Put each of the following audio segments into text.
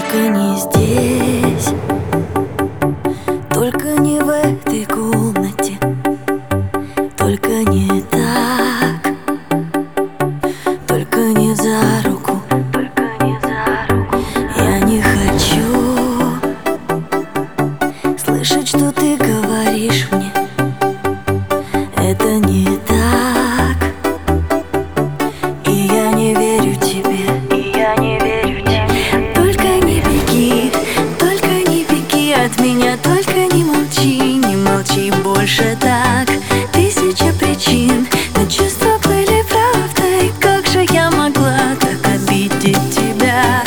Только не здесь, только не в этой комнате, только не так, только не за руку, Я не хочу слышать, что ты говоришь мне. Это не так, и я не верю тебе. От меня только не молчи больше так. Тысяча причин, но чувства были правдой. Как же я могла так обидеть тебя?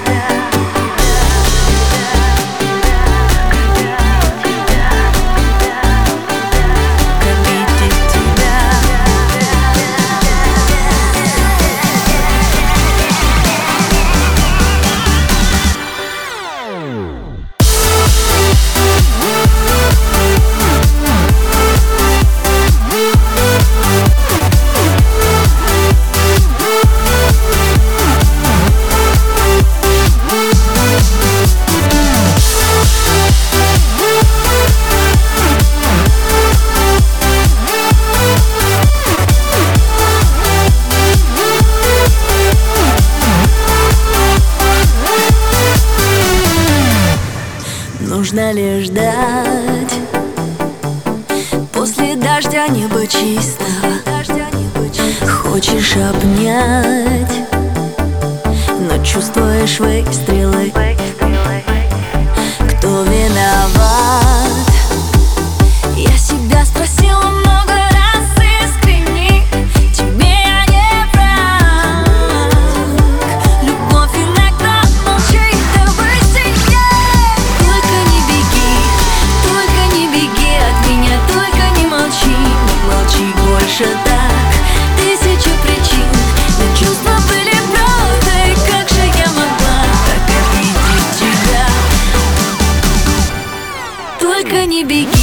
Нужно ли ждать после дождя неба чистого? Хочешь обнять, но чувствуешь выстрелы. Кто виноват? Я себя спросила много раз искренне. Тебе я не враг. Любовь иногда молчит до высоте. Только не беги от меня, только не молчи больше так. Тысяча причин, но чувства были правдой. Как же я могла так обидеть тебя? Только не беги.